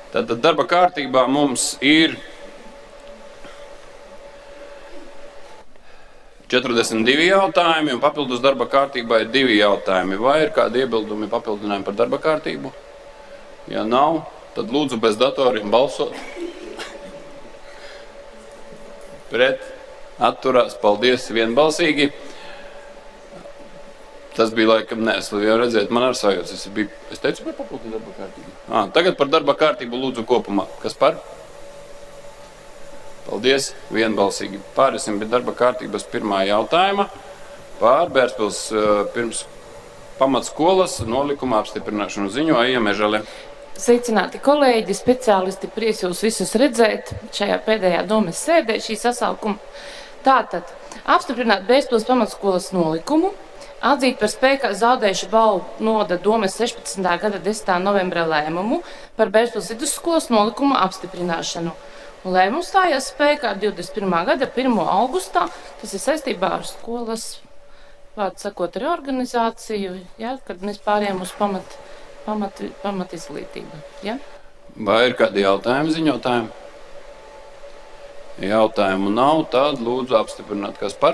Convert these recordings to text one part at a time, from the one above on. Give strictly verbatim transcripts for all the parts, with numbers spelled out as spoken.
Tātad darba kārtībā mums ir četrdesmit divi jautājumi, un papildus darba kārtībā ir divi jautājumi. Vai ir kādi iebildumi papildinājumi par darba kārtību? Ja nav, tad lūdzu bez datoriem balsot. Pret, atturās, paldies, vienbalsīgi. Tas bija laikam, nē, es jau redzētu, man ar sajūtas. Es, biju, es teicu par papildus darba kārtību. À, tagad par darba kārtību lūdzu kopumā. Kas par? Paldies, vienbalsīgi. Pārēsim pie darba kārtības pirmā jautājuma par Bērspils pirms pamatskolas nolikuma apstiprināšanu. Ziņoja Mežale. Sveicināti kolēģi, speciālisti, prieks jūs visus redzēt šajā pēdējā domes sēdē šī sasaukuma. Tātad, apstiprināt Bērspils pamatskolas nolikumu, atzīt par spēkā zaudējuši balvu noda domes sešpadsmitā gada desmitā novembra lēmumu par Bērspils vidusskolas nolikuma apstiprināšanu. Un lēmums stājās spēkā divdesmit pirmā gada pirmā augustā. Tas ir saistībā ar skolas, vārdu sakot, reorganizāciju, ja, kad mēs pārējām uz pamat, pamat, pamat izglītību. Ja? Vai ir kādi jautājumi ziņotājiem? Jautājumu nav, tad lūdzu apstiprināt, kas par.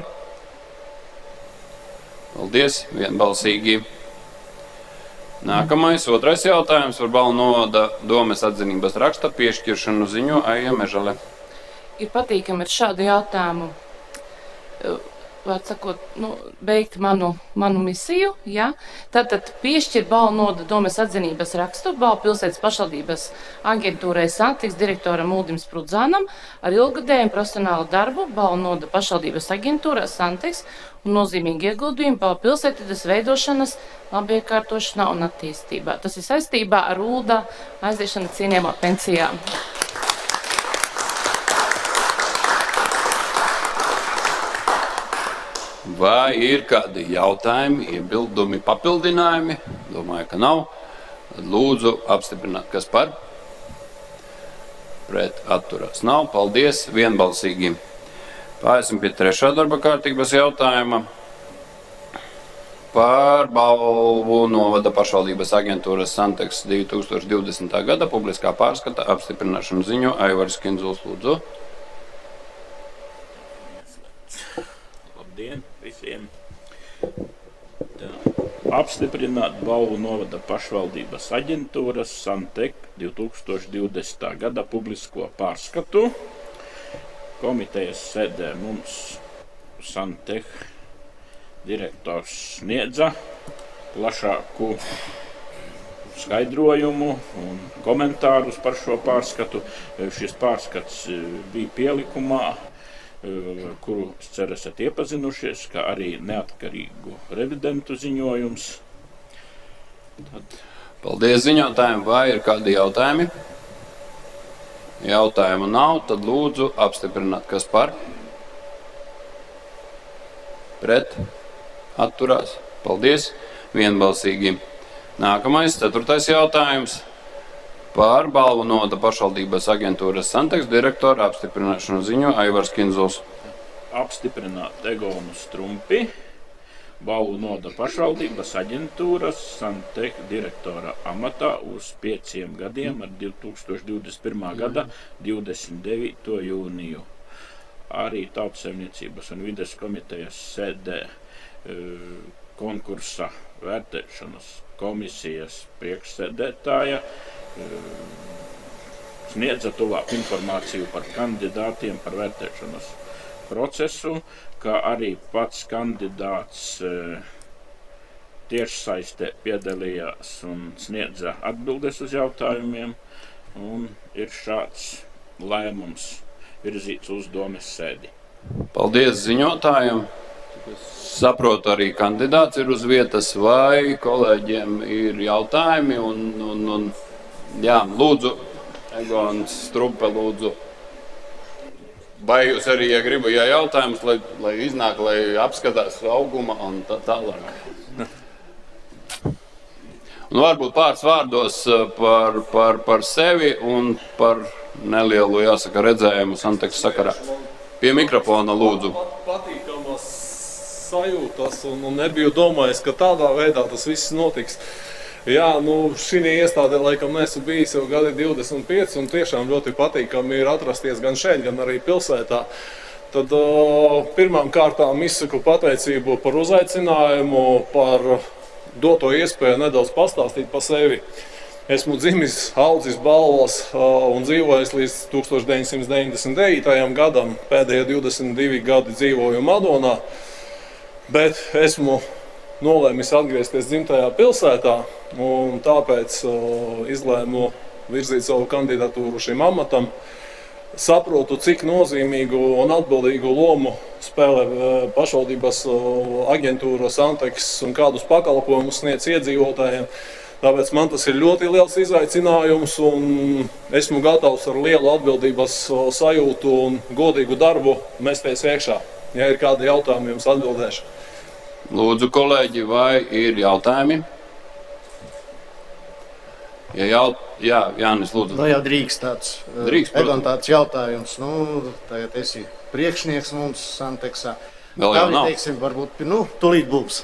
Paldies, vienbalsīgi. Nākamais, otrais jautājums par balvu novada domes atzinības raksta piešķiršanu ziņo Aija Mežale. Ir patīkami ar šādu jautājumu, vārdu sakot, nu, beigt manu, manu misiju. Ja? Tātad piešķir balvu novada domes atzinības rakstu balvu pilsētas pašvaldības aģentūrai Santiks direktoram Uldim Sprudzānam ar ilgadējumu profesionālu darbu balvu novada pašvaldības aģentūrā Santiks un nozīmīgi ieguldījumi balvu pilsētas veidošanas, labiekārtošanā un attīstībā. Tas ir saistībā ar Ulda aiziešanu cienījamā pensijā. Vai ir kādi jautājumi, iebildumi, papildinājumi? Domāju, ka nav. Lūdzu apstiprināt, kas par. Pret, atturās nav. Paldies, vienbalsīgi. Pārēsim pie trešā darba kārtības jautājuma par balvu novada pašvaldības aģentūras Santiks divi tūkstoši divdesmitā gada publiskā pārskata apstiprināšanu ziņo Aivars Kinzuls, lūdzu. Labdien visiem! Tā, apstiprināt balvu novada pašvaldības aģentūras Santek divi tūkstoši divdesmitā gada publisko pārskatu. Komitejas sēdē mums Santek direktors sniedza plašāku skaidrojumu un komentārus par šo pārskatu. Šis pārskats bija pielikumā, kuru es ceru esat iepazinušies, kā arī neatkarīgu revidentu ziņojums. Tad... Paldies ziņotājiem. Vai ir kādi jautājumi? Jautājumu nav, tad lūdzu apstiprināt, kas par. Pret, atturās. Paldies, vienbalsīgi. Nākamais, ceturtais jautājums par balvu novada pašvaldības aģentūras Santiks direktora apstiprināšanu ziņo Aivars Kinzuls. Apstiprināt Egonu Strumpi, balvu novada pašvaldības aģentūras Santek direktora amatā uz pieciem gadiem ar divi tūkstoši divdesmit pirmā gada divdesmit devīto jūniju. Arī Tautsaimniecības un vides komitejas sēdē konkursa vērtēšanas komisijas priekšsēdētāja sniedza tuvāk informāciju par kandidātiem, par vērtēšanas procesu, kā arī pats kandidāts tiešsaistē piedalījās un sniedza atbildes uz jautājumiem, un ir šāds lēmums virzīts uz domes sēdi. Paldies ziņotājiem. Saprotu, arī kandidāts ir uz vietas, vai kolēģiem ir jautājumi, un, un, un jā, lūdzu, Egons Strumpe, lūdzu. Vai jūs arī, ja gribu, ja jautājumus, lai, lai iznāk, lai apskatās auguma un tā tālāk. Un varbūt pāris vārdos par, par, par sevi un par nelielu, jāsaka, redzējumu Santiks sakarā. Pie mikrofona, lūdzu. Patīkamas sajūtas un, un nebiju domājis, ka tādā veidā tas viss notiks. Jā, nu šī iestādē laikam neesmu bijis jau gadi divdesmit pieci un tiešām ļoti patīkami ir atrasties gan šeit, gan arī pilsētā. Tad uh, pirmām kārtām izsaku pateicību par uzaicinājumu, par doto iespēju nedaudz pastāstīt par sevi. Esmu dzimis, audzis Balvos uh, un dzīvojis līdz tūkstoš deviņsimt deviņdesmit devītajam gadam. Pēdējie divdesmit divi gadi dzīvoju Madonā, bet esmu nolēmis atgriezties dzimtajā pilsētā un tāpēc uh, izlēmu virzīt savu kandidatūru šim amatam. Saprotu, cik nozīmīgu un atbildīgu lomu spēlē uh, pašvaldības uh, aģentūra Santeks un kādus pakalpojumus sniedz iedzīvotājiem. Tāpēc man tas ir ļoti liels izaicinājums un esmu gatavs ar lielu atbildības sajūtu un godīgu darbu mesties iekšā. Ja ir kādi jautājumi, jums atbildēšu. Lūdzu, kolēģi, vai ir jautājumi? Ja jaut... Jā, Jānis, lūdzu. Nu jau drīkst tāds, Drīkst, Egon, tāds jautājums. Nu, tagad esi priekšnieks mums Santeksā. Vēl jau nav. Teiksim, varbūt, nu, tūlīt būs.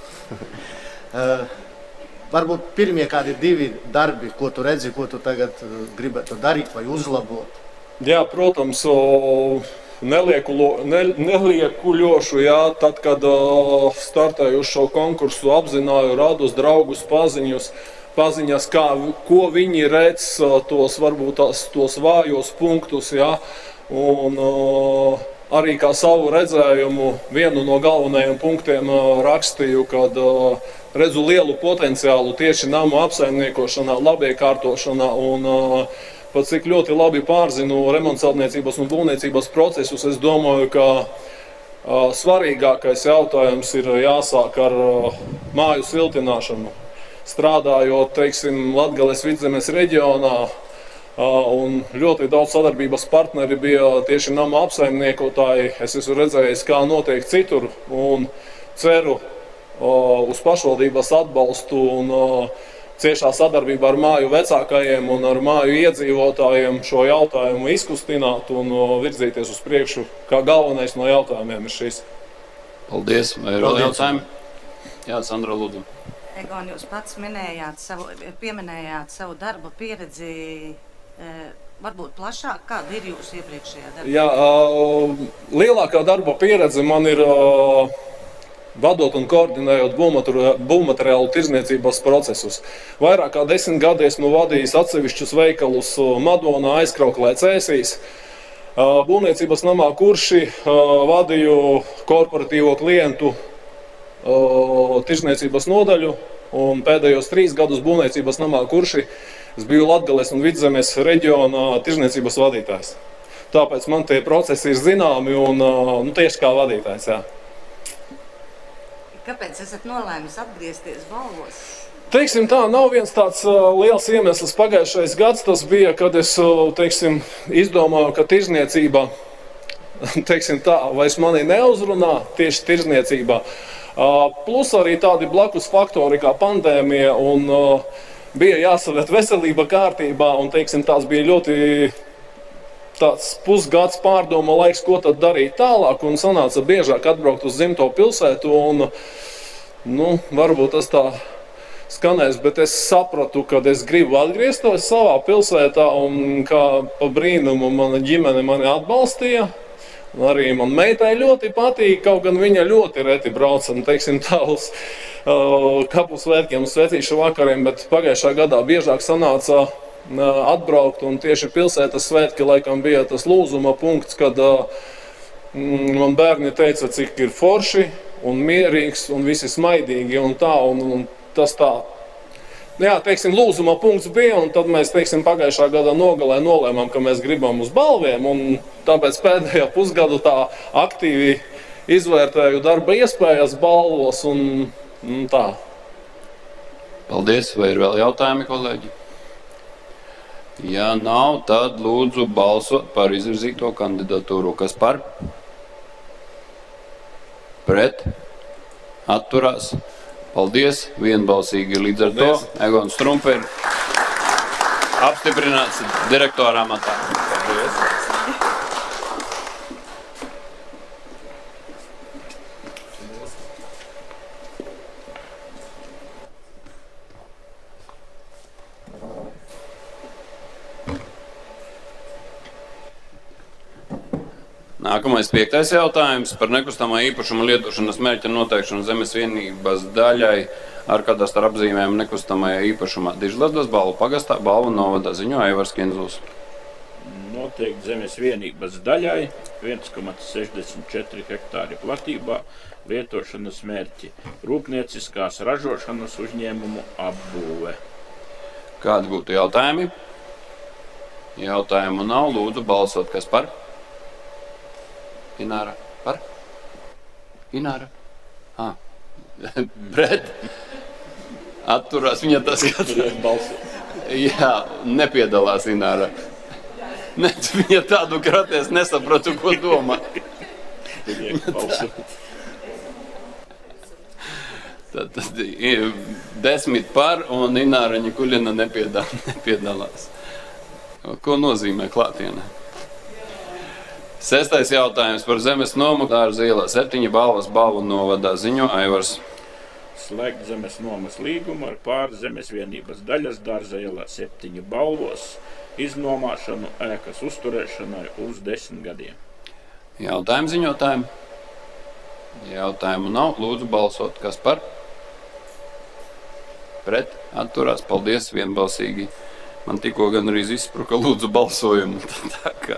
Varbūt pirmie kādi divi darbi, ko tu redzi, ko tu tagad gribētu darīt vai uzlabot? Jā, protams, neliekuļo, ne, neliekuļošu, jā, tad, kad startēju uz šo konkursu, apzināju radus, draugus, paziņus, paziņas, kā, ko viņi redz, tos varbūt tās, tos vājos punktus, jā, un arī kā savu redzējumu vienu no galvenajiem punktiem rakstīju, kad redzu lielu potenciālu tieši namu apsaimniekošanā, labiekārtošanā un uh, pat cik ļoti labi pārzinu remontceltniecības un būvniecības procesus, es domāju, ka uh, svarīgākais jautājums ir jāsāk ar uh, māju siltināšanu. Strādājot, teiksim, Latgales Vidzemes reģionā, uh, un ļoti daudz sadarbības partneri bija tieši namu apsaimniekotāji. Es esmu redzējis, kā notiek citur un ceru uz pašvaldības atbalstu un ciešā sadarbībā ar māju vecākajiem un ar māju iedzīvotājiem šo jautājumu izkustināt un virzīties uz priekšu, kā galvenais no jautājumiem ir šis. Paldies. Vai ir vēl jautājumi? Jā, Sandra, lūdzu. Egon, jūs pats minējāt savu, pieminējāt savu darba pieredzi, varbūt plašāk, kāda ir jūsu iepriekšējā darba? Jā, lielākā darba pieredze man ir vadot un koordinējot būvmateriālu tirdzniecības procesus. Vairāk kā desmit gadi esmu vadījis atsevišķus veikalus Madonā, Aizkrauklē, Cēsīs. Būvniecības namā Kurši vadīju korporatīvo klientu tirdzniecības nodaļu un pēdējos trīs gadus būvniecības namā Kurši es biju Latgales un Vidzemes reģiona tirdzniecības vadītājs. Tāpēc man tie procesi ir zināmi un nu, tieši kā vadītājs, jā. Kāpēc esat nolēmis atgriezties Balvos? Teiksim tā, nav viens tāds uh, liels iemesls. Pagājušais gads tas bija, kad es uh, teiksim, izdomāju, ka tirdzniecība teiksim tā, vairs mani neuzrunā tieši tirdzniecībā. Uh, plus arī tādi blakus faktori kā pandēmija un uh, bija jāsavet veselība kārtībā un teiksim, tās bija ļoti tāds pusgads pārdoma laiks, ko tad darīt tālāk, un sanāca biežāk atbraukt uz dzimto pilsētu, un, nu, varbūt tas tā skanēs, bet es sapratu, ka es gribu atgriezties savā pilsētā, un kā pa brīnumu mana ģimene mani atbalstīja, un arī man meitai ļoti patīk, kaut gan viņa ļoti reti brauca, un, teiksim, tā uz uh, kapu svētkiem, uz svētīšu vakariem, bet pagājušā gadā biežāk sanāca atbraukt, un tieši pilsētas svētki laikam bija tas lūzuma punkts, kad uh, man bērni teica, cik ir forši un mierīgs un visi smaidīgi un tā, un, un tas tā. Jā, teiksim, lūzuma punkts bija, un tad mēs, teiksim, pagājušā gada nogalē nolēmām, ka mēs gribam uz balviem, un tāpēc pēdējā pusgadu tā aktīvi izvērtēju darba iespējas Balvos un, un tā. Paldies. Vai ir vēl jautājumi, kolēģi? Ja nav, tad lūdzu balsot par izvirzīto kandidatūru. Kas par? Pret? Atturās? Paldies. Vienbalsīgi līdz ar Paldies. To Egons Strumpe ir apstiprināts direktora amatā. Paldies. Nākamais piektais jautājums par nekustamā īpašuma lietošanas mērķa noteikšanu zemes vienības daļai ar kadastra apzīmēm nekustamajā īpašumā Dižladas, Balvu pagastā, Balvu novadā, ziņo Aivars Kinzuls. Noteikti zemes vienības daļai viens komats sešdesmit četri hektāri platībā lietošanas mērķi rūpnieciskās ražošanas uzņēmumu apbūve. Kādi būtu jautājumi? Jautājumu nav, lūdzu balsot, kas par? Ināra, par? Ināra? Ah. Pret? Atturās viņa tas, ka... Jā, nepiedalās Ināra. Ne, viņa tādu kraties nesapratu, ko domā. Tad, tad desmit par un Ināra Ņikuļina nepiedalās. Ko nozīmē klātienē? Sestais jautājums par zemes nomu Dārza ielā septiņi Balvas, Balvu novadā, ziņo Aivars. Slēgt zemes nomas līgumu ar pār zemes vienības daļas Dārza ielā septiņi Balvos, iznomāšanu ēkas uzturēšanai uz desmit gadiem. Jautājumu ziņotājiem? Jautājumu nav, lūdzu balsot, kas par? Pret, atturās, paldies, vienbalsīgi. Man tikko gan arī izspruka lūdzu balsojumu. Tā kā.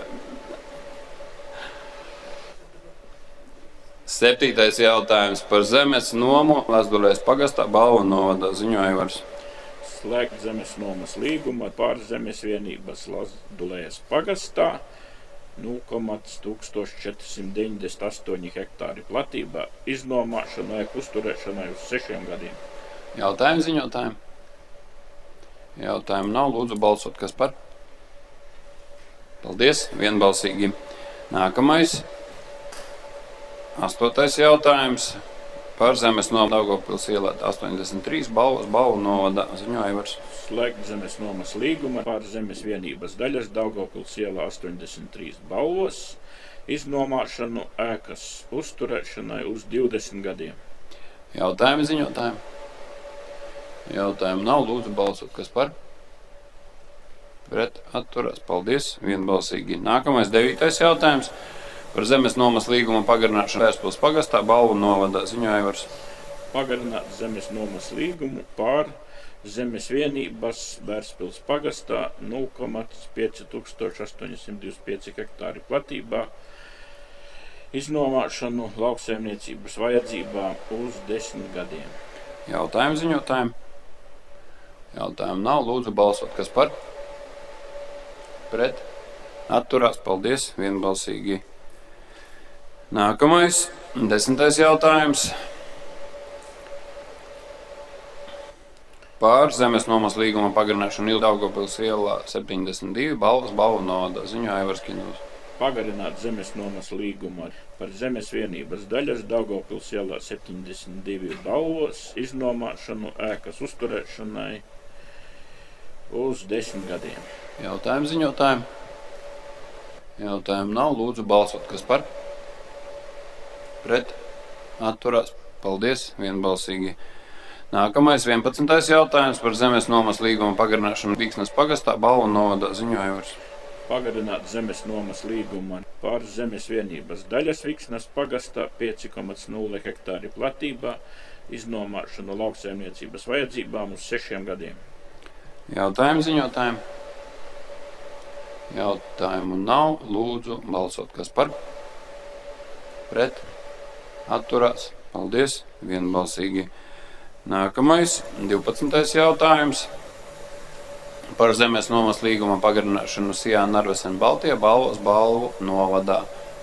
Septītais jautājums par zemes nomu Lazdulēs pagastā, Balvu novadā, ziņo Aivars. Slēgt zemes nomas līgumu ar pār zemes vienības Lazdulēs pagastā nulle komats četri simt deviņdesmit astoņi hektāri platībā, iznomāšanu ēku uzturēšanai uz sešiem gadiem. Jautājumu ziņotājiem? Jautājumu nav, lūdzu balsot, kas par? Paldies, vienbalsīgi. Nākamais. Astotais jautājums par zemes nomu Daugavpils ielā astoņdesmit trīs Balvas, Balvu novadā, ziņo Aivars. Slēgt zemes nomas līguma pār zemes vienības daļas Daugavpils ielā astoņdesmit trīs Balvos, iznomāšanu ēkas uzturēšanai uz divdesmit gadiem. Jautājumi ziņotājiem? Jautājumu nav, lūdzu balsot, kas par? Pret, atturās, paldies, vienbalsīgi. Nākamais devītais jautājums par zemes nomas līguma pagarināšanu Vērspils pagastā, Balvu novadā, ziņo Aivars. Pagarināt zemes nomas līgumu pār zemes vienības Vērspils pagastā nulle komats pieci tūkstoši astoņi simt divdesmit pieci hektāri platībā, iznomāšanu lauksaimniecības vajadzībām uz desmit gadiem. Jautājumu ziņotājiem? Jautājumu nav, lūdzu balsot, kas par? Pret, atturās, paldies, vienbalsīgi. Nākamais, desmitais jautājums par zemes nomas līguma pagarināšanu Daugavpils ielā septiņdesmit divi Balvas, Balvu novadā, ziņo Aivars Kinzuls. Pagarināt zemes nomas līgumu par zemes vienības daļas Daugavpils ielā septiņdesmit divi Balvos, iznomāšanu ēkas uzturēšanai uz desmit gadiem. Jautājumu ziņotājiem? Jautājumu nav, lūdzu balsot, kas par? Pret, atturās, paldies, vienbalsīgi. Nākamais, vienpadsmitais jautājums par zemes nomas līguma pagarināšanu Vīksnes pagastā, Balvu novadā, ziņo Aivars. Pagarināt zemes nomas līgumu pār zemes vienības daļas Vīksnes pagastā pieci komats nulle hektāri platībā, iznomāšanu lauksaimniecības vajadzībām uz sešiem gadiem. Jautājumu ziņotājiem? Jautājumu nav, lūdzu balsot, kas par? Pret, atturās, paldies, vienbalsīgi. Nākamais, divpadsmitais jautājums par zemes nomas līguma pagarināšanu Sijā Narvesen Baltijā, Balvas, Balvu novadā.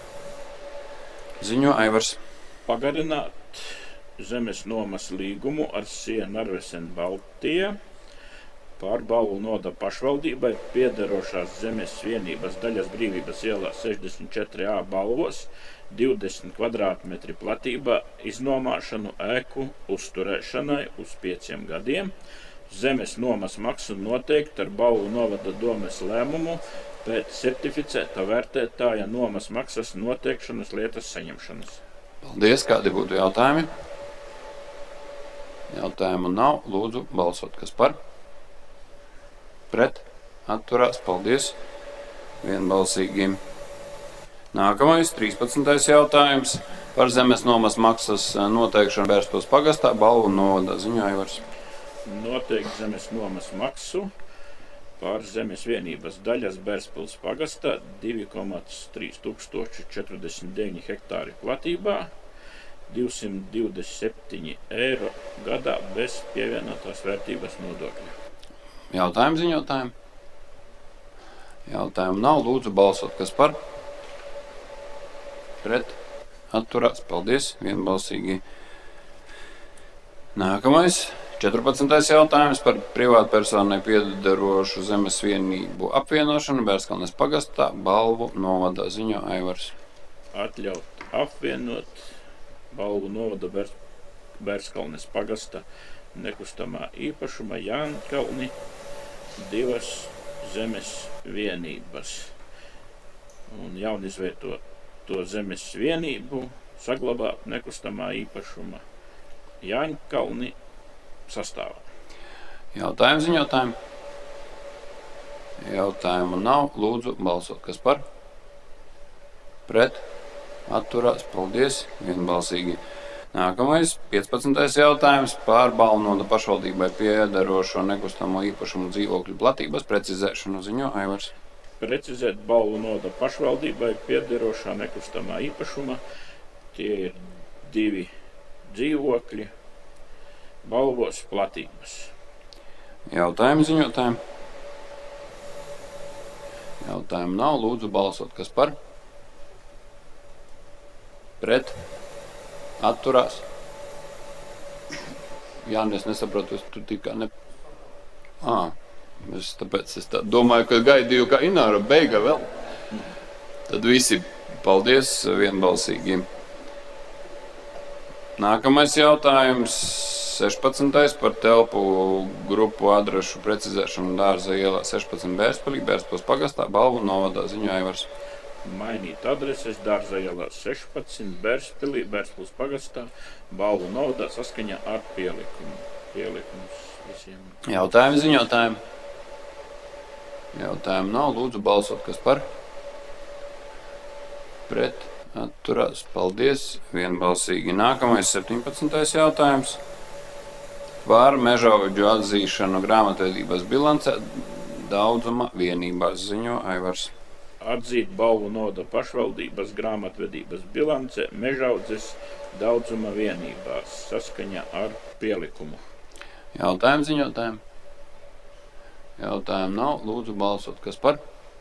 Ziņo Aivars. Pagarināt zemes nomas līgumu ar Sijā Narvesen Baltijā pār Balvu novada pašvaldībai piederošās zemes vienības daļas Brīvības ielā sešdesmit četri A Balvos, divdesmit kvadrātmetri platībā, iznomāšanu ēku uzturēšanai uz pieciem gadiem. Zemes nomas maksu noteikti ar Balvu novada domes lēmumu pēc certificēta vērtētāja nomas maksas noteikšanas lietas saņemšanas. Paldies, kādi būtu jautājumi? Jautājumu nav, lūdzu balsot, kas par? Pret, atturās, paldies, vienbalsīgi. Nākamais, trīspadsmitais jautājums par zemes nomas maksas noteikšanu Bērspils pagastā, Balvu novada, ziņo Aivars. Noteikt zemes nomas maksu par zemes vienības daļas Bērspils pagastā divi komats trīs tūkstoši četrdesmit deviņi hektāri platībā, divsimt divdesmit septiņi eiro gadā bez pievienotās vērtības nodokļa. Jautājumu ziņotājiem? Jautājumu nav, lūdzu balsot, kas par? Pret, atturās, paldies, vienbalsīgi. Nākamais, četrpadsmitais jautājums par privātpersonai piederošu zemes vienību apvienošanu Bērskalnes pagastā, Balvu novadā, ziņo Aivars. Atļaut apvienot Balvu novada Bērs, Bērskalnes pagasta nekustamā īpašuma Jānkalni divas zemes vienības. Un jaunizvietot to zemes vienību saglabāt nekustamā īpašuma Jāņkalni sastāvā. Jautājumu ziņotājiem? Jautājumu nav, lūdzu balsot, kas par? Pret, atturās, paldies, vienbalsīgi. Nākamais, piecpadsmitais jautājums par Balvu novada pašvaldībai piederošo nekustamo īpašumu dzīvokļu platības precizēšanu, ziņo Aivars. Precizēt Balvu novada pašvaldībai piederošā nekustamā īpašuma. Tie ir divi dzīvokļi Balvos platības. Jautājumu ziņotājiem? Jautājumu nav, lūdzu balsot, kas par? Pret, atturās. Jāni, es nesaprotu, es tur tikā ne... Ā, es tāpēc es tā domāju, ka gaidīju, ka Ināra beiga vēl. Tad visi paldies vienbalsīgi. Nākamais jautājums, sešpadsmitais par telpu grupu adrešu precizēšanu Dārza ielā sešpadsmit Bērspilī, Bērspils pagastā, Balvu novadā, ziņo Aivars. Mainīt adreses Dārza ielā sešpadsmit Bērspilī, Bērspils pagastā, Balvu novadā saskaņā ar pielikumu. Pielikums visiem. Jautājumu ziņotājiem? Jautājumu nav, lūdzu balsot, kas par? Pret, atturās, paldies, vienbalsīgi. Nākamais, septiņpadsmitais jautājums par mežaudžu atzīšanu grāmatvedības bilancē daudzuma vienībās, ziņo Aivars. Atzīt Balvu novada pašvaldības grāmatvedības bilancē mežaudzes daudzuma vienībās saskaņā ar pielikumu. Jautājumu ziņotājiem? Jautājumu nav, lūdzu balsot, kas par?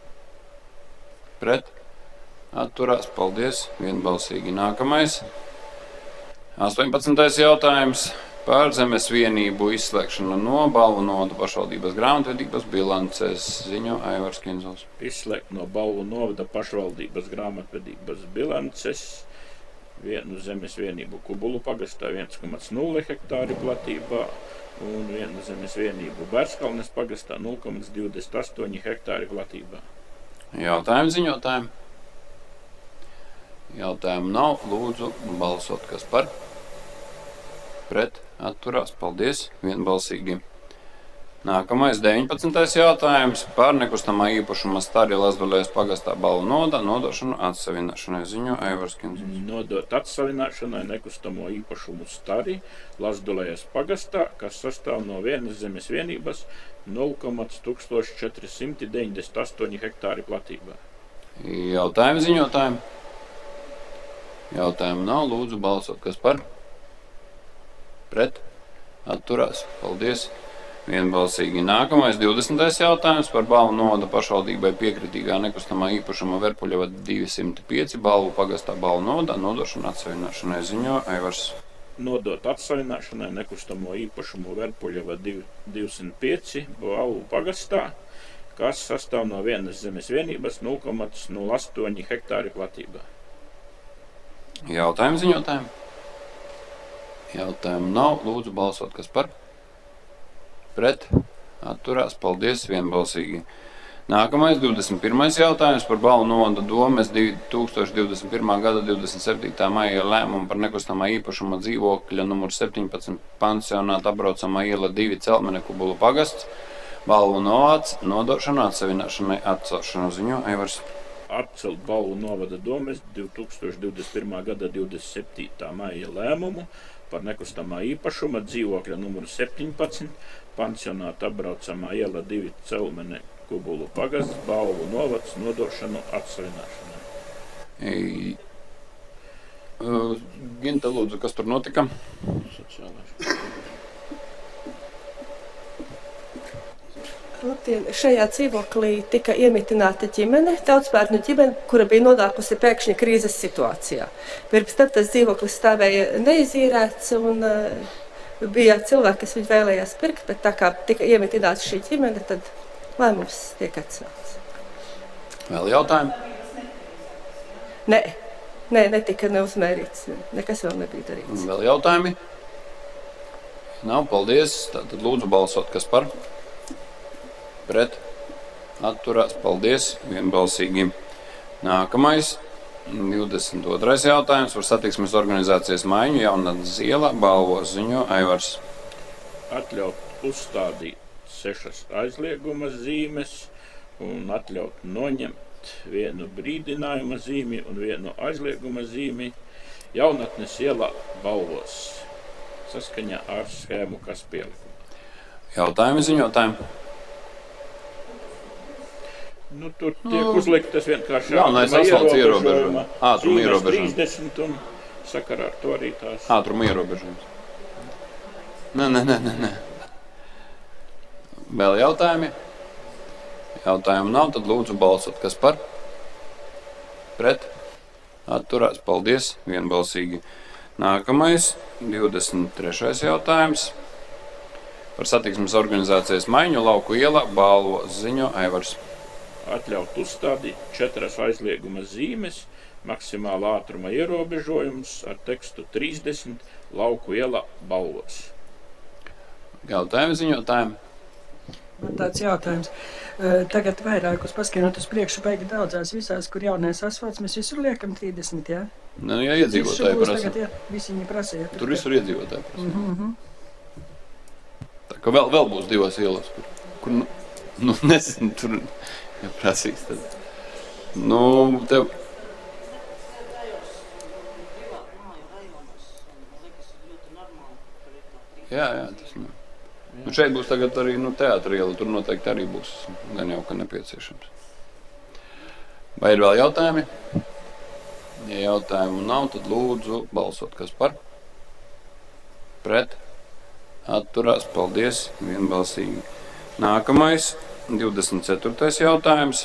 Pret, atturās, paldies, vienbalsīgi. Nākamais, astoņpadsmitais jautājums par zemes vienību izslēgšanu no Balvu novada pašvaldības grāmatvedības bilances, ziņo Aivars Kinzels. Izslēgt no Balvu novada pašvaldības grāmatvedības bilances vienu zemes vienību Kubulu pagastā viens komats nulle hektāri platībā un vienu zemes vienību Bērskalnes pagastā nulle komats divdesmit astoņi hektāri platībā. Jautājumu ziņotājiem? Jautājumu nav, lūdzu balsot, kas par? Pret, atturās, paldies, vienbalsīgi. Nākamais, deviņpadsmitais jautājums par nekustamā īpašuma Stari Lazduļējas pagastā Balvu novadā nodošanu atsavināšanai, ziņo Aivars Kinzels. Nodot atsavināšanai nekustamo īpašumu Stari Lazduļējas pagastā, kas sastāv no vienas zemes vienības nulle komats četri simti deviņdesmit astoņi hektāri platībā. Jautājumu ziņotājiem? Jautājumu nav, lūdzu balsot, kas par? Pret, atturās, paldies, vienbalsīgi. Nākamais, divdesmitais jautājums par Balvu novada pašvaldībai piekritīgā nekustamā īpašuma Verpuļeva divsimt pieci Balvu pagastā Balvu novadā nodošanu atsavināšanai, ziņo Aivars. Nodot atsavināšanai nekustamo īpašumu Verpuļeva divsimt pieci Balvu pagastā, kas sastāv no vienas zemes vienības nulle komats nulle astoņi hektāri platībā. Jautājumu ziņotājiem? Jautājumu nav, lūdzu balsot, kas par? Pret, atturās, paldies, vienbalsīgi. Nākamais, divdesmit pirmais jautājums par Balvu novada domes divi tūkstoši divdesmit pirmā gada divdesmit septītā maija lēmumu par nekustamā īpašuma dzīvokļa numur septiņpadsmit pansionāta apbraucamā iela divi Celmene Kubulu pagasts, Balvu novads, nodošanu atsavināšanai atcelšanu, ziņo Aivars. atcelt Balvu novada domes divtūkstoš divdesmit pirmā gada divdesmit septītā maija lēmumu par nekustamā īpašuma dzīvokļa numuru septiņpadsmit, pansionāta apbraucamā iela divi Celmene Kubulu pagasts, Balvu novads nodošanu atsavināšanai. Ei, uh, Ginta, lūdzu, kas tur notika? Sociālais. Labdien, šajā dzīvoklī tika iemitināta ģimene, daudzbērnu ģimene, kura bija nonākusi pēkšņi krīzes situācijā. Pirms tam tas dzīvoklis stāvēja neizīrēts un uh, bija cilvēki, kas viņu vēlējās pirkt, bet tā kā tika iemitināta šī ģimene, tad lēmums tiek atcelts. Vēl jautājumi? Nē, nē, netika neuzmērīts, nekas vēl nebija darīts. Vēl jautājumi? Nav, paldies. Tātad lūdzu balsot, kas par? Pret, atturās, paldies, vienbalsīgi. Nākamais, divdesmit otrais jautājums par satiksmes organizācijas maiņu Jaunatnes ielā, Balvos ziņo Aivars. Atļaut uzstādīt sešas aizlieguma zīmes un atļaut noņemt vienu brīdinājuma zīmi un vienu aizlieguma zīmi Jaunatnes ielā, Balvos, saskaņā ar schēmu, kas pielikuma. Jautājumi ziņotājiem? Nu, tur tiek nu, uzliktas vienkārši jaunais asfalts ierobežojuma, ātruma ierobežojums. trīsdesmit un sakarā ar to arī tās. Ātruma ierobežojums. Nē, nē, nē, nē, nē. Vēl jautājumi? Jautājumu nav, tad lūdzu balsot, kas par? Pret? Atturās, paldies, vienbalsīgi. Nākamais, divdesmit trešais jautājums. Par satiksmes organizācijas maiņu Lauku ielā, Balvos ziņo Aivars. Atļaut uzstādīt četras aizlieguma zīmes, maksimāla ātruma ierobežojums ar tekstu trīsdesmit, Lauku ielā, Balvos. Jautājumi ziņotājiem? Man tāds jautājums. Tagad vairākus paskainot uz priekšu baigi daudzās visās, kur jaunais asfalts, mēs visur liekam trīsdesmit, jā? Nu, jā, iedzīvotāji prasa. Tagad, jā, visi viņi prasa, jā. Tur, tur visur iedzīvotāji prasa. Mm -hmm. Tā kā vēl, vēl būs divas ielas, kur, kur nu, nu nezinu, tur... Ja prasīs, tad... Nu, tev... Jā, jā, tas nav. Nu, šeit būs tagad arī, nu, teātra iela, tur noteikti arī būs gan jau, ka nepieciešams. Vai ir vēl jautājumi? Ja jautājumu nav, tad lūdzu balsot, kas par? Pret? Atturās, paldies, vienbalsīgi. Nākamais. divdesmit ceturtais jautājums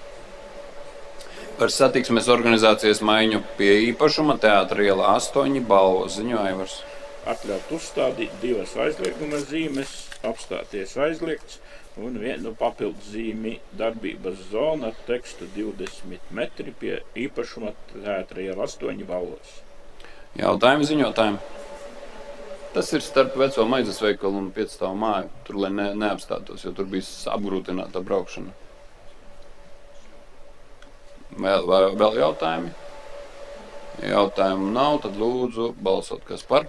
par satiksmes organizācijas maiņu pie īpašuma Teātra iela astoņi, Balvos ziņo Aivars. Atļaut uzstādīt divas aizlieguma zīmes, apstāties aizliegts un vienu papildu zīmi darbības zona ar tekstu divdesmit metri pie īpašuma Teātra iela astoņi, Balvos. Jautājumi ziņotājiem? Tas ir starp veco maizes veikalu un piecstāvu māju, tur, lai ne, neapstātos, jo tur bija apgrūtināta braukšana. Vēl, vēl, vēl jautājumi? Jautājumu nav, tad lūdzu balsot, kas par?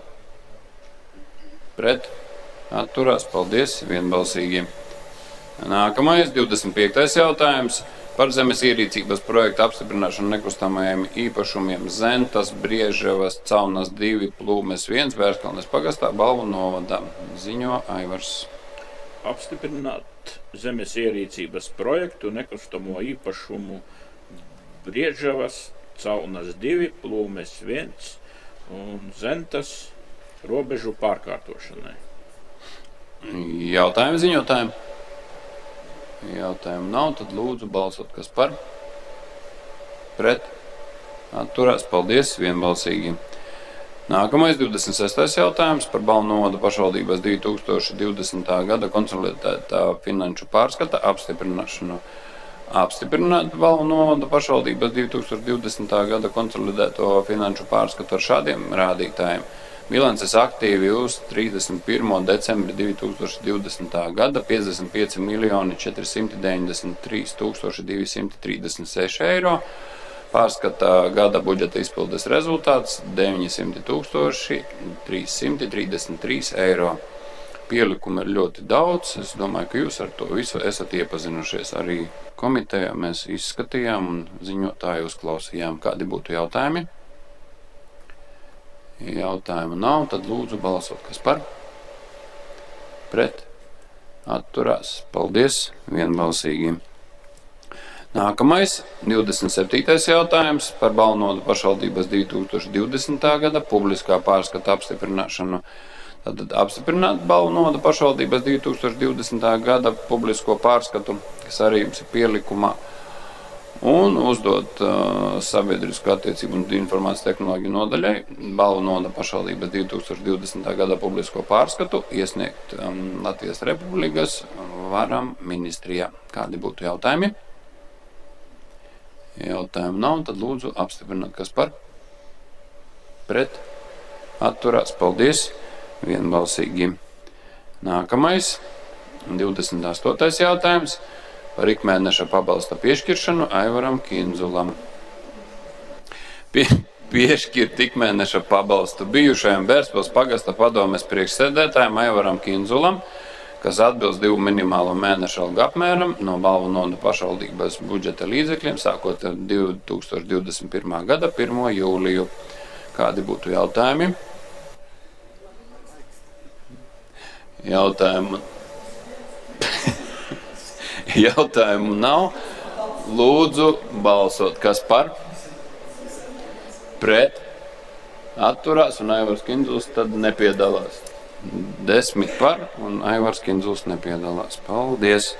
Pret? Atturās, paldies, vienbalsīgi. Nākamais, divdesmit piektais jautājums. Par zemes ierīcības projektu apstiprināšanu nekustamajiem īpašumiem Zentas, Brieževas, Caunas divi, Plūmes viens, Vērskalnes pagastā, Balvu novadā. Ziņo Aivars. Apstiprināt zemes ierīcības projektu nekustamo īpašumu Brieževas, Caunas divi, Plūmes viens un Zentas robežu pārkārtošanai. Jautājumi ziņotājiem? Jautājumu nav, tad lūdzu balsot, kas par? Pret? Atturās, paldies, vienbalsīgi. Nākamais, divdesmit sestais jautājums par Balvu novada pašvaldības divi tūkstoši divdesmitā gada konsolidētā finanšu pārskata apstiprināšanu. Apstiprināt Balvu novada pašvaldības divi tūkstoši divdesmitā gada konsolidēto finanšu pārskatu ar šādiem rādītājiem. Bilances aktīvi uz trīsdesmit pirmo decembri divi tūkstoši divdesmitā gada piecdesmit pieci miljoni četri simti deviņdesmit trīs tūkstoši divi simti trīsdesmit seši eiro. Pārskata gada budžeta izpildes rezultāts deviņi simti tūkstoši trīs simti trīsdesmit trīs eiro. pielikumu ir ļoti daudz. Es domāju, ka jūs ar to visu esat iepazinušies arī komitejā. Mēs izskatījām un ziņotāju uzklausījām, kādi būtu jautājumi. Jautājumu nav, tad lūdzu balsot, kas par? Pret? Atturās. Paldies, vienbalsīgi. Nākamais, divdesmit septītais jautājums par Balvnodu pašvaldības divi tūkstoši divdesmitā gada publiskā pārskata apstiprināšanu. Tātad apstiprināt Balvnodu pašvaldības divi tūkstoši divdesmitā gada publisko pārskatu, kas arī jums ir pielikumā, un uzdot uh, sabiedrisku attiecību un informācijas tehnoloģiju nodaļai Balvnoda pašvaldības divi tūkstoši divdesmitā gada publisko pārskatu iesniegt um, Latvijas Republikas varam ministrijā. Kādi būtu jautājumi? Jautājumu nav, tad lūdzu apstiprināt, kas par? Pret? Atturās. Paldies. Vienbalsīgi. Nākamais, divdesmit astotais jautājums par ikmēneša pabalsta piešķiršanu Aivaram Kinzulam. Pie, piešķirt ikmēneša pabalstu bijušajam Bērspils pagasta padomes priekšsēdētājam Aivaram Kinzulam, kas atbilst divu minimālo mēneša algu apmēram no Balvnodu pašvaldības budžeta līdzekļiem, sākot ar divi tūkstoši divdesmit pirmā gada pirmo jūliju. Kādi būtu jautājumi? Jautājumu. Jautājumu nav. Lūdzu balsot, kas par? Pret? Atturās, un Aivars Kinzuls tad nepiedalās. Desmit par, un Aivars Kinzuls nepiedalās. Paldies!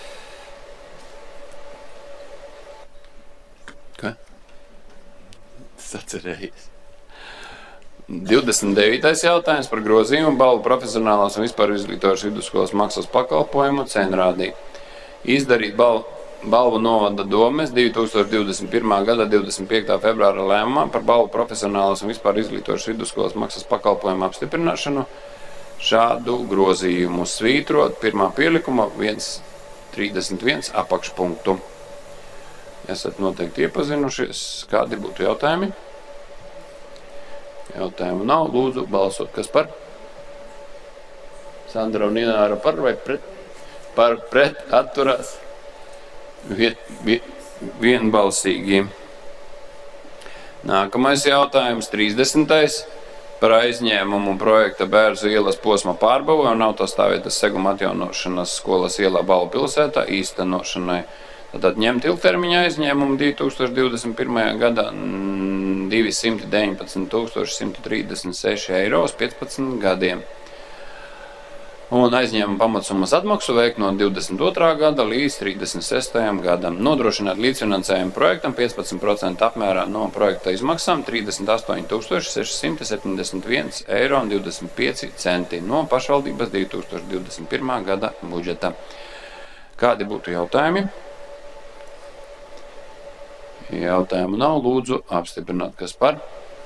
Kā? Sacerējies. divdesmit devītais jautājums par grozījumu balvu profesionālās un vispār izglītojušas vidusskolas maksas pakalpojumu cenrādī. Izdarīt balvu, balvu novada domes divi tūkstoši divdesmit pirmā gada divdesmit piektā februāra lēmumā par balvu profesionālās un vispār izglītojušas vidusskolas maksas pakalpojumu apstiprināšanu. Šādu grozījumu svītrot pirmā pielikuma viens trīsdesmit viens apakšpunktu. Esat noteikti iepazinušies, kādi būtu jautājumi? Jautājumu nav, lūdzu balsot, kas par? Sandra un Ināra par vai pret? Par pret atturās Viet, vien, vienbalsīgi. Nākamais jautājums, trīsdesmitais par aizņēmumu projekta Bērzu ielas posma pārbūve un autostāvvietas seguma atjaunošanas skolas ielā Balvu pilsētā īstenošanai. Tātad ņemt ilgtermiņa aizņēmumu divi tūkstoši divdesmit pirmajā gadā divsimt deviņpadsmit tūkstoši simt trīsdesmit seši eiro uz piecpadsmit gadiem. Un aizņēmuma pamatsummas atmaksu veikt no divdesmit otrā gada līdz trīsdesmit sestajam gadam. Nodrošināt līdzfinansējumu projektam piecpadsmit procenti apmērā no projekta izmaksām trīsdesmit astoņi tūkstoši sešsimt septiņdesmit viens eiro un divdesmit pieci centi no pašvaldības divi tūkstoši divdesmit pirmā gada budžeta. Kādi būtu jautājumi? Jautājumu nav, lūdzu apstiprināt, kas par?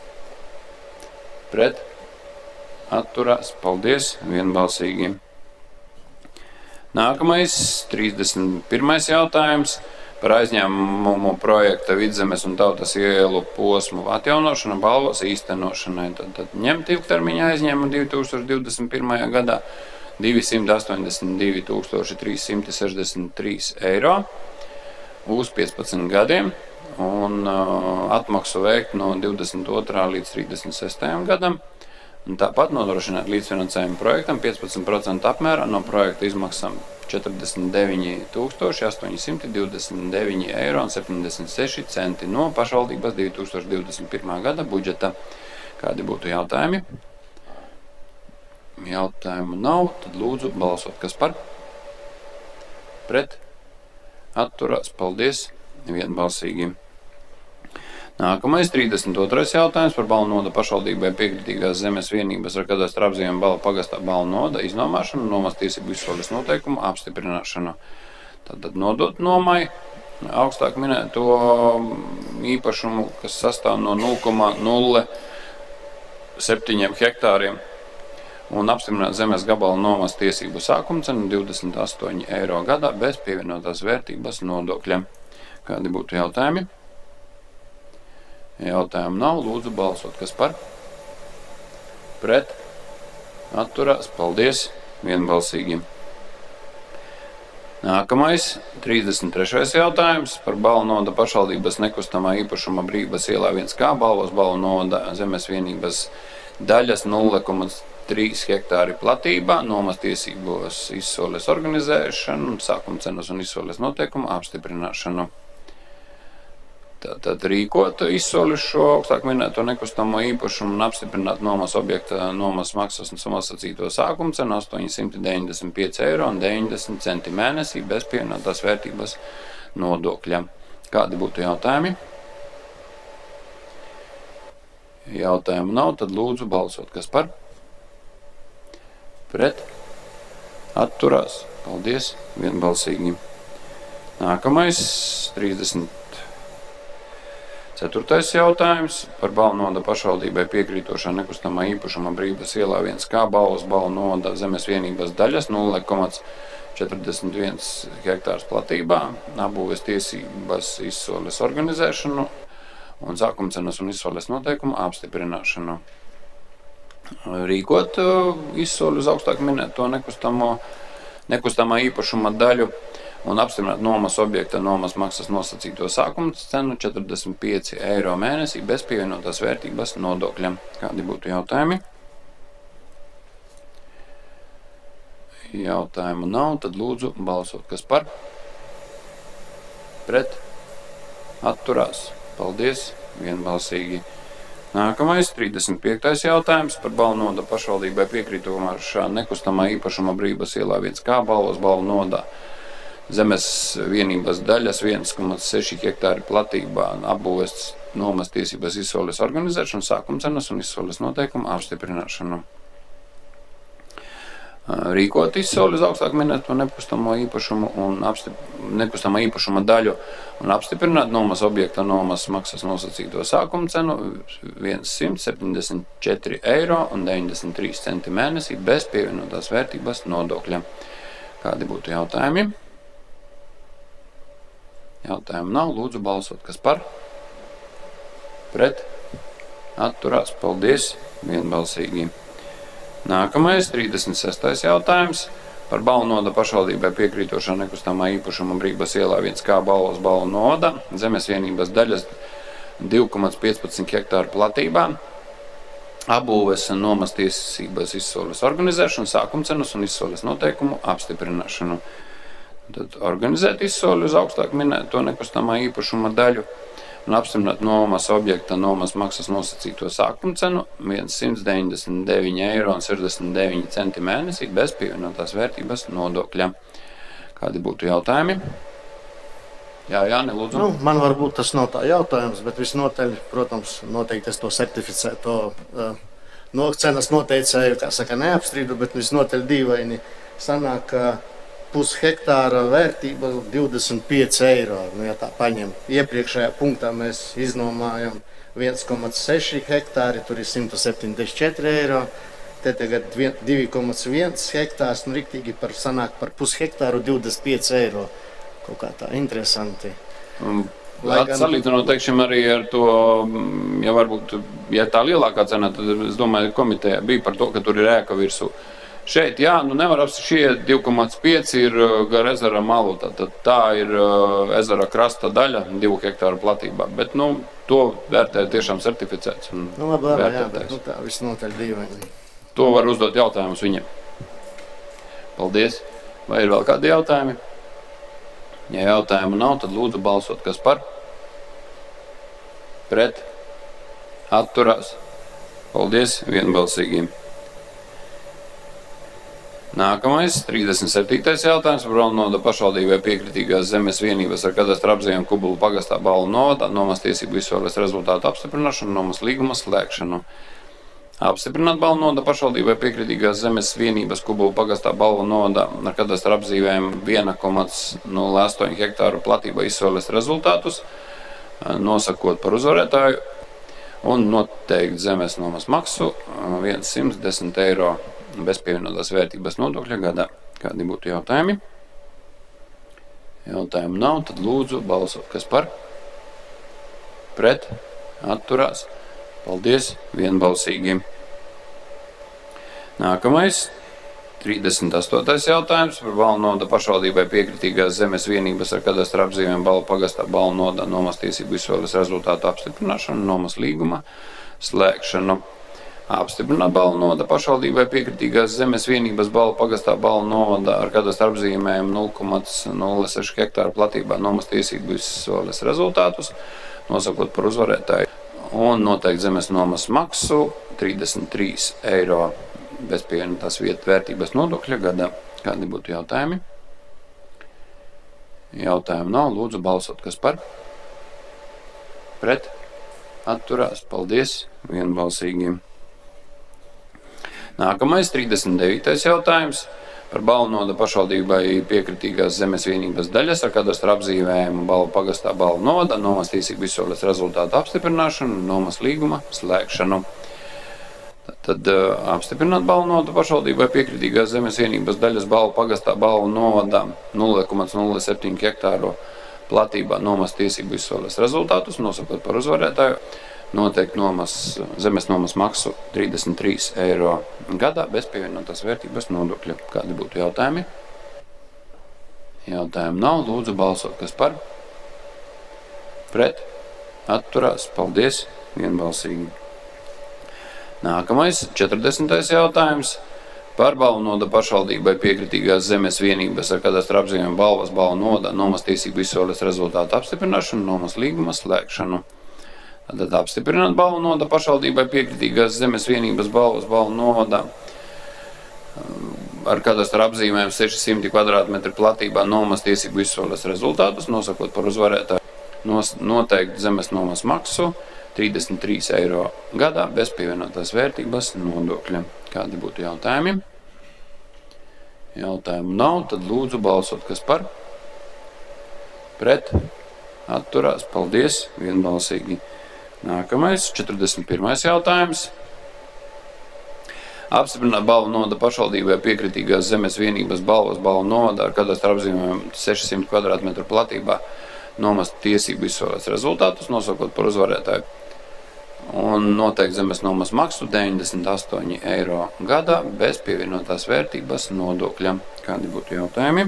Pret? Atturās. Paldies. Vienbalsīgi. Nākamais, trīsdesmit pirmais jautājums par aizņēmumu projekta Vidzemes un Tautas ielu posmu atjaunošanu Balvos īstenošanai. Tad, tad ņemt ilgtermiņa aizņēmumu divi tūkstoši divdesmit pirmajā gadā divsimt astoņdesmit divi tūkstoši trīs simti sešdesmit trīs eiro uz piecpadsmit gadiem. Un uh, atmaksu veikt no divdesmit otrā līdz trīsdesmit sestajam gadam. Un tāpat nodrošināt līdzfinansējumu projektam piecpadsmit procenti apmērā no projekta izmaksām četrdesmit deviņi tūkstoši astoņi simti divdesmit deviņi eiro un septiņdesmit seši centi no pašvaldības divi tūkstoši divdesmit pirmā gada budžeta. Kādi būtu jautājumi? Jautājumu nav, tad lūdzu balsot, kas par? Pret? Atturās. Paldies. Vienbalsīgi. Nākamais, trīsdesmit otrais jautājums par Balvnoda pašvaldībai piekritīgās zemes vienības ar kadastra apzīmējumu Balvu pagastā Balvnoda iznomāšanu, nomas tiesību izsoles noteikumu apstiprināšanu. Tātad nodot nomai augstāk minēto īpašumu, kas sastāv no nulle komā nulle septiņi hektāriem un apstiprināt zemes gabalu nomas tiesību sākuma cenu divdesmit astoņi eiro gadā bez pievienotās vērtības nodokļa. Kādi būtu jautājumi? Jautājumu nav, lūdzu balsot, kas par? Pret? Atturās. Paldies. vienbalsīgi. Nākamais, trīsdesmit trešais jautājums par balvu noda pašvaldības nekustamā īpašuma Brīvības ielā viens K balvos balvu noda zemes vienības daļas nulle komats trīs hektāri platībā, nomas tiesībos izsoles organizēšanu, sākuma cenas un izsoles noteikumu apstiprināšanu. Tātad rīkot izsoli šo augstāk minēto nekustamo īpašumu un apstiprināt nomas objekta nomas maksas un nosacīto sākuma cenu astoņsimt deviņdesmit pieci eiro un deviņdesmit centi mēnesī bez pievienotās vērtības nodokļa. Kādi būtu jautājumi? Jautājumu nav, tad lūdzu balsot. Kas par? Pret? Atturās. Paldies. Vienbalsīgi. Nākamais, trīsdesmit ceturtais jautājums par balvu noda pašvaldībai piekrītošā nekustamā īpašuma Brīvības ielā viens K balvos balvu noda zemes vienības daļas nulle komats četrdesmit viens hektārs platībā, apbūves tiesības izsoles organizēšanu un sākuma cenas un izsoles noteikumu apstiprināšanu. Rīkot izsoli uz augstāk minēto nekustamo, nekustamā īpašuma daļu un apstiprināt nomas objekta nomas maksas nosacīto sākuma cenu četrdesmit pieci eiro mēnesī bez pievienotās vērtības nodokļa. Kādi būtu jautājumi? Jautājumu nav, tad lūdzu balsot. Kas par? Pret? Atturās. Paldies. Vienbalsīgi. Nākamais, trīsdesmit piektais jautājums par balvu noda pašvaldībai piekrītošā nekustamā īpašuma Brīvības ielā viens K balvos balvu noda zemes vienības daļas viens komats seši hektāri platībā, apbūves nomas tiesības izsoles organizēšanu, sākuma cenas un izsoles noteikumu apstiprināšanu. Rīkot izsoli uz augstāk minēto nekustamo īpašumu un nekustamā īpašuma daļu un apstiprināt nomas objekta nomas maksas nosacīto sākuma cenu simt septiņdesmit četri eiro un deviņdesmit trīs centi mēnesī bez pievienotās vērtības nodokļa. Kādi būtu jautājumi? Jautājumu nav, lūdzu balsot. Kas par? Pret? Atturās. Paldies. Vienbalsīgi. Nākamais, trīsdesmit sestais jautājums par balvu noda pašvaldībai piekrītošā nekustamā īpašuma Brīvības ielā viens K balvos balvu noda zemes vienības daļas divi komats piecpadsmit hektāru platībā, apbūves un nomas tiesības izsoles organizēšanu, sākuma cenas un izsoles noteikumu apstiprināšanu. Tad organizēt izsoli uz augstāk minēto nekustamā īpašuma daļu un apstiprināt nomas objekta nomas maksas nosacīto sākuma cenu simt deviņdesmit deviņi eiro un sešdesmit deviņi centi mēnesī bez pievienotās vērtības nodokļa. Kādi būtu jautājumi? Jā, Jāni, lūdzu. Nu, man varbūt tas nav tā jautājums, bet visnotaļ, protams, noteikti es to certificēto uh, no cenas noteicēju, kā saka, neapstrīdu, bet visnotaļ dīvaini sanāk, ka pus hektāra vērtība divdesmit pieci eiro. Nu, ja tā paņem, iepriekšējā punktā mēs iznomājam viens komats seši hektāri, tur ir simt septiņdesmit četri eiro. Te tagad divi komats viens hektārs, nu riktīgi par sanāk par pus hektāru divdesmit pieci eiro. Kaut kā tā interesanti. Um, Salīdzinot, teikšim, arī ar to, ja varbūt, ja tā lielākā cena, tad es domāju, komiteja bija par to, ka tur ir ēka virsū. Šeit, jā, nu nevar apsi šie divi komats pieci ir gar ezera malu, tad tā ir ezera krasta daļa divu hektāru platībā, bet, nu, to vērtē tiešām certificēts un nu, labi, jā, vērtētais. bet, nu, tā visnotaļ dīvaini. To var uzdot jautājumus viņam. Paldies. Vai ir vēl kādi jautājumi? Ja jautājumu nav, tad lūdzu balsot. Kas par? Pret? Atturās? Paldies. Vienbalsīgi. Nākamais, trīsdesmit septītais jautājums par balvu noda pašvaldībai piekritīgās zemes vienības ar kadastra apzīmējumu Kubulu pagastā balvu noda, nomas tiesību izsoles rezultātu apstiprināšanu, nomas līguma slēgšanu. Apstiprināt balvu noda pašvaldībai piekritīgās zemes vienības Kubulu pagastā balvu noda ar kadastra apzīmējumu viens komats nulle astoņi hektāru platībā izsoles rezultātus, nosakot par uzvarētāju un noteikt zemes nomas maksu simt desmit eiro. Bez pievienotās vērtības nodokļa gadā. Kādi būtu jautājumi? Jautājumu nav, tad lūdzu balsot. Kas par? Pret? Atturās? Paldies. Vienbalsīgi. Nākamais. trīsdesmit astotais jautājums par Balvu noda pašvaldībai piekritīgās zemes vienības ar kadastra apzīmēm Balvu pagastā Balvu noda nomas tiesību izsoles rezultātu apstiprināšanu, nomas līguma slēgšanu. Apstiprināt Balvu noda pašvaldībai piekritīgās zemes vienības Balvu pagastā Balvu noda ar kadastra apzīmēm nulle komats nulle seši hektāru platībā nomas tiesību izsoles rezultātus, nosakot par uzvarētāju un noteikt zemes nomas maksu trīsdesmit trīs eiro. Bez pievienotās vietas vērtības nodokļa gadā. Kādi būtu jautājumi? Jautājumu nav. Lūdzu balsot, kas par? Pret? Atturās. Paldies. Vienbalsīgi. Nākamais, trīsdesmit devītais jautājums. Par Balvu noda pašvaldībai piekritīgās zemes vienības daļas ar kadastra apzīmējumu Balvu pagastā Balvu noda, nomas tiesību izsoles rezultātu apstiprināšanu, nomas līguma slēgšanu. Tad uh, apstiprināt Balvu noda pašvaldībai piekritīgās zemes vienības daļas Balvu pagastā Balvu noda nulle komats nulle septiņi hektāru platībā nomas tiesību izsoles rezultātus, nosakot par uzvarētāju, noteikt nomas, zemes nomas maksu trīsdesmit trīs eiro gadā bez pievienotās vērtības nodokļa. Kādi būtu jautājumi? Jautājumu nav. Lūdzu balsot, kas par? Pret? Atturās. Paldies. Vienbalsīgi. Nākamais, četrdesmitais jautājums. Par Balvu noda pašvaldībai piekritīgās zemes vienības ar kadastra apzīmēm Balvas Balvu noda nomas tiesību izsoles rezultātu apstiprināšanu, nomas līguma slēgšanu. Tad apstiprināt Balvu noda pašvaldībai piekritīgās zemes vienības Balvas Balvu noda ar kadastra apzīmēm sešsimt kvadrātmetru platībā nomas tiesību izsoles rezultātus, nosakot par uzvarētāju, nos, noteikt zemes nomas maksu trīsdesmit trīs eiro gadā bez pievienotās vērtības nodokļa. Kādi būtu jautājumi? Jautājumu nav, tad lūdzu balsot, kas par? Pret? Atturās. Paldies. Vienbalsīgi. Nākamais, četrdesmit pirmais jautājums. Apstiprināt Balvu noda pašvaldībai piekritīgās zemes vienības Balvas Balvu noda ar kadastra apzīmēm sešsimt kvadrātmetru platībā nomas tiesību izsoles rezultātus, nosakot par uzvarētāju un noteikt zemes nomas maksu deviņdesmit astoņi eiro gadā bez pievienotās vērtības nodokļa. Kādi būtu jautājumi?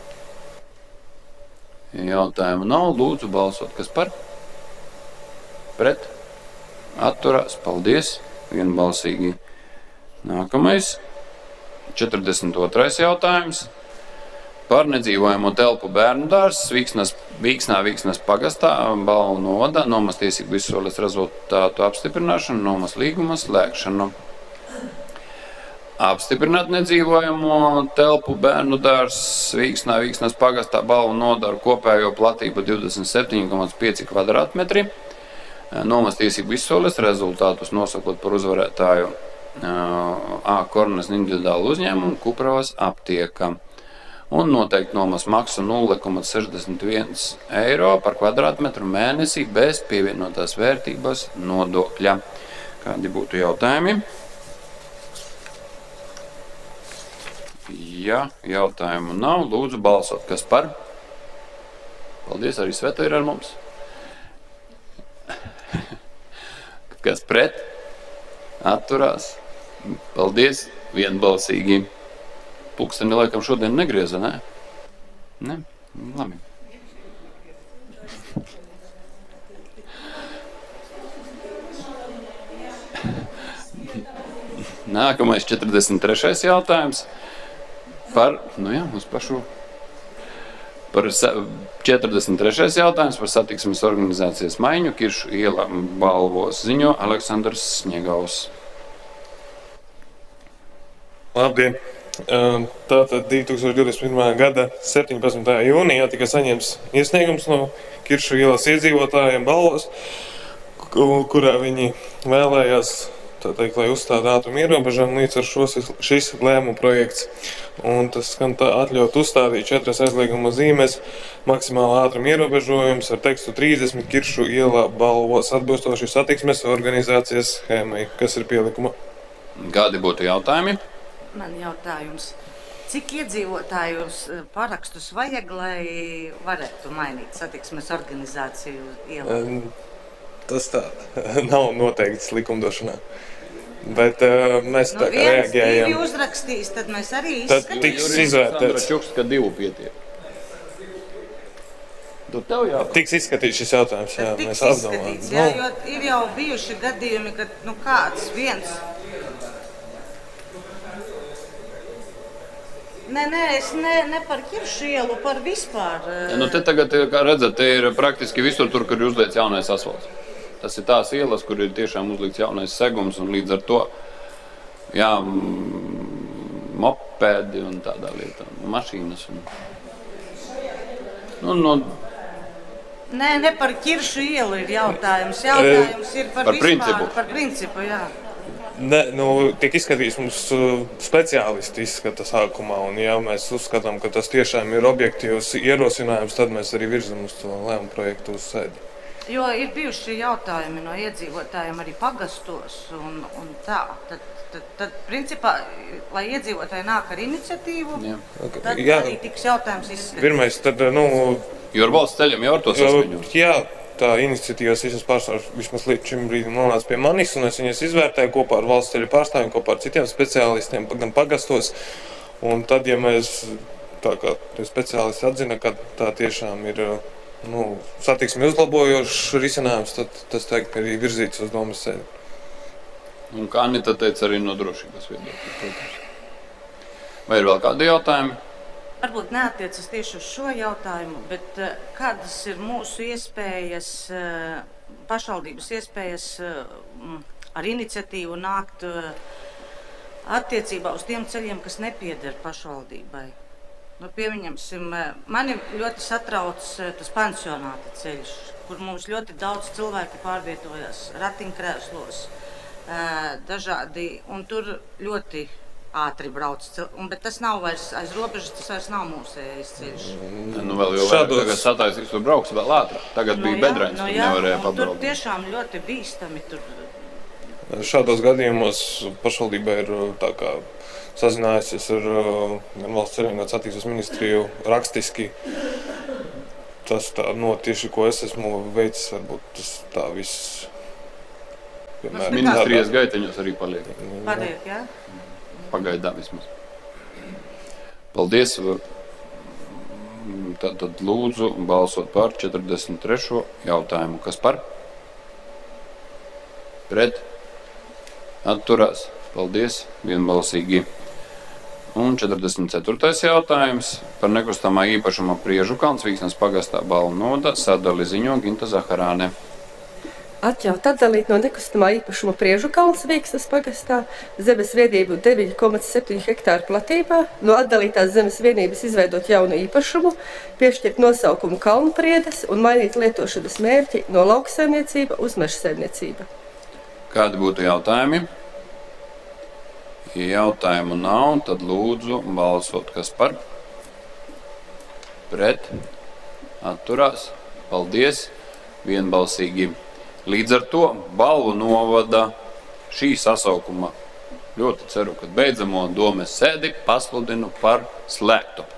Jautājumu nav. Lūdzu balsot, kas par? Pret? Atturās. Paldies. Vienbalsīgi. Nākamais. četrdesmit otrais jautājums. Par nedzīvojamo telpu bērnu dārzs Vīksnas, Vīksnā Vīksnas pagastā Balvu noda nomas tiesību izsoles rezultātu apstiprināšanu, nomas līguma slēgšanu. Apstiprināt nedzīvojamo telpu bērnu dārzs Vīksnā Vīksnas pagastā Balvu noda ar kopējo platību divdesmit septiņi komats pieci kvadrātmetri. Nomas tiesību izsoles rezultātus nosakot par uzvarētāju A. Kornas individuālu uzņēmumu Kupravas aptieka. Un noteikti nomas maksu nulle komats sešdesmit viens eiro par kvadrātmetru mēnesī bez pievienotās vērtības nodokļa. Kādi būtu jautājumi? Ja jautājumu nav, lūdzu balsot, kas par? Paldies, arī Sveta ir ar mums. Kas pret? Atturās. Paldies, vienbalsīgi. Pulksteni laikam šodien negrieza, ne? Ne? Labi. Nākamais četrdesmit trešais jautājums. Par, nu jā, uz pašu. Par četrdesmit trešais jautājums par satiksmes organizācijas maiņu Kiršu iela Balvos ziņo Aleksandrs Sniegaus. Labdien! Tātad divi tūkstoši divdesmit pirmā gada septiņpadsmitajā jūnijā tika saņemts iesniegums no Kiršu ielas iedzīvotājiem Balvos, kurā viņi vēlējās, tā teikt, lai uzstāda ātrumu ierobežojumu, līdz ar šos, šis lēmuma projekts. Un tas skan tā atļaut uzstādīt četras aizlieguma zīmes, maksimāla ātruma ierobežojums ar tekstu trīsdesmit Kiršu ielā Balvos atbilstoši satiksmes organizācijas schēmai, kas ir pielikuma. Kādi būtu jautājumi? Man jautājums, cik iedzīvotājus parakstus vajag, lai varētu mainīt satiksmes organizāciju ielā? Tas tā nav noteikts likumdošanā. Bet uh, mēs Nu, tā kā viens, divi reaģējam. uzrakstīs, tad mēs arī Tad izskatīsim. tiks Sandra izvērtēts. Čuks, ka divu pietiek. Tu tev jā. Tiks izskatīts šis jautājums, jā, Tad mēs tiks apdomājam. izskatīts, jā, jo ir jau bijuši gadījumi, kad nu, kāds viens. Nē, nē, es ne, ne par Kiršu ielu, par vispār. Ja, nu te tagad, kā redzat, te ir praktiski visur tur, kur ir uzliekts jaunais asfalts. Tas ir tās ielas, kur ir tiešām uzlikts jaunais segums, un līdz ar to, jā, mopēdi un tādā lietā, mašīnas. Un, nu, no, Nē, ne par Kiršu ielu ir jautājums. Jautājums ir par, Par vispār, principu. par principu, jā. Ne, nu, tiek izskatīts mums uh, speciālisti izskata sākumā, un ja mēs uzskatām, ka tas tiešām ir objektīvs ierosinājums, tad mēs arī virzam uz to lēmumu projektu uz sēdi. Jo ir bijuši jautājumi no iedzīvotājiem arī pagastos un, un tā. Tad, tad, tad, principā, lai iedzīvotāji nāk ar iniciatīvu, jā. tad Jā. arī tiks jautājums izskatīts. Pirmais, tad, nu, Jo ar valsts ceļiem jau ar to saskaņot. jā, tā iniciatīvas visas pārstāvs vismaz līdz šim brīdim nonāca pie manis, un es viņas izvērtēju kopā ar valsts ceļu pārstāvjiem, kopā ar citiem speciālistiem, gan pagastos. Un tad, ja mēs, tā kā tie speciālisti atzina, ka tā tiešām ir nu, satiksmi uzlabojošs risinājums, tad tas tiek arī virzīts uz domas sēdi. Un kā Anita teica, arī no drošības viedokļa, protams. Vai ir vēl kādi jautājumi? Varbūt neatiecas tieši uz šo jautājumu, bet uh, kādas ir mūsu iespējas, uh, pašvaldības iespējas uh, ar iniciatīvu nākt uh, attiecībā uz tiem ceļiem, kas nepieder pašvaldībai? Nu, pieņemsim, uh, mani ļoti satrauc uh, tas pansionāta ceļš, kur mums ļoti daudz cilvēki pārvietojas ratiņkrēslos, uh, dažādi, un tur ļoti ātri brauc, un, bet tas nav vairs aiz robežas, tas vairs nav mūsējais ceļš. Nu, vēl jau vairāk, tagad sataisīs tur brauks vēl ātrāk. Tagad bija bedrēns, no tur jā, nevarēja un pabraukt. Tur tiešām ļoti bīstami. Tur. Šādos gadījumos pašvaldība ir tā kā sazinājusies ar gan valsts ceļiem, gan satiksmes ministriju rakstiski. Tas tā, no tieši, ko es esmu veicis, varbūt tas tā viss. Piemēram, ministrijas gaiteņos arī paliek. Paliek, jā? Pagaidām vismaz. Paldies. Tad, tad lūdzu balsot par četrdesmit trešo jautājumu. Kas par? Pret? Atturās. Paldies. Vienbalsīgi. Un četrdesmit ceturtais jautājums par nekustamā īpašuma Priežukalns Vīksnes pagastā Balnoda sadali ziņo Ginta Zaharāne. Atļaut atdalīt no nekustamā īpašuma Priežukalns Vīksnes pagastā zemes vienību deviņi komats septiņi hektāru platībā, no atdalītās zemes vienības izveidot jaunu īpašumu, piešķirt nosaukumu Kalnpriedes un mainīt lietošanas mērķi no lauksaimniecība uz mežsaimniecība. Kādi būtu jautājumi? Ja jautājumu nav, tad lūdzu balsot, kas par? Pret? Atturās? Paldies! Vienbalsīgi! Līdz ar to balvu novada šī sasaukuma. Ļoti ceru, ka beidzamo domes sēdi pasludinu par slēgtu.